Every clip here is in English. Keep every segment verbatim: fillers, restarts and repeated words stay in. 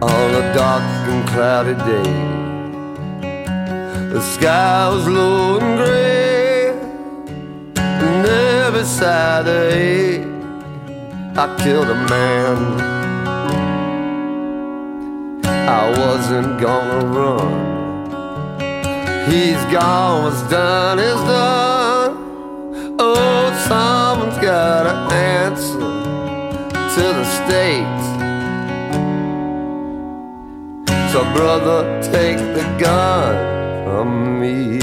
On a dark and cloudy day, the sky was low and gray, and every Saturday I killed a man. I wasn't gonna run. He's gone, what's done is done. Oh, someone's gotta answer to the state. So brother, take the gun from me.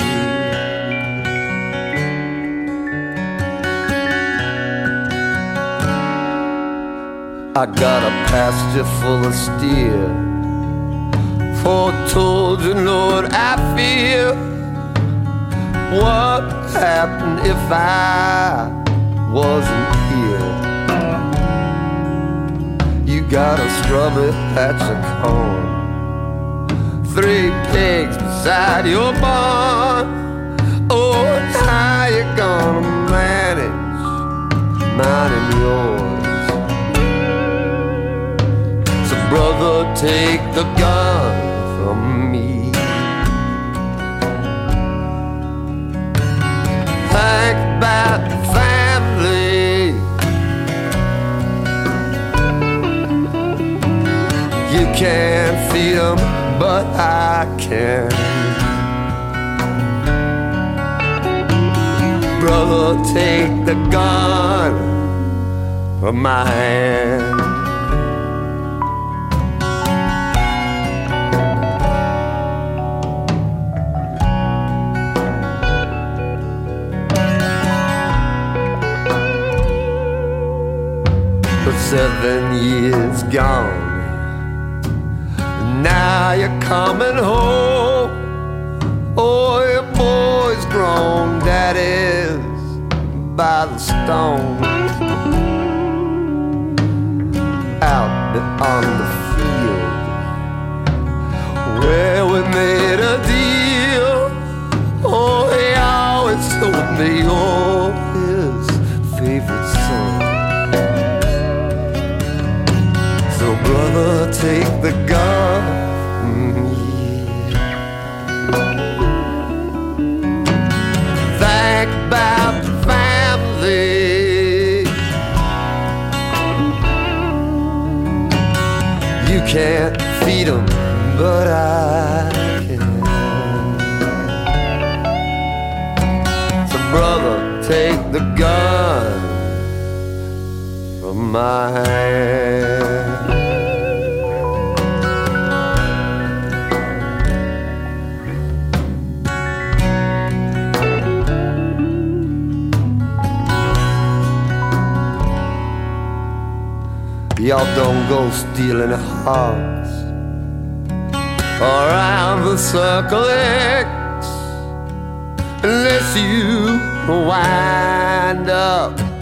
I got a pasture full of steer, four children, Lord, I fear. What would happen if I wasn't here? You got a strawberry patch of corn, three pigs beside your barn. Oh, how you gonna manage mine and yours? So brother, take the gun from me. Think about the family. You can't feed them, but I can. Brother, take the gun from my hand. For seven years gone, now you're coming home. Oh, your boy's grown, daddy's by the stone. Out on the field where we made a deal. Oh, he always told me you're his favorite son. So brother, take the gun. Think about the family. You can't feed them, but I can. So brother, take the gun from my hand. Y'all don't go stealing hearts around the Circle X unless you wind up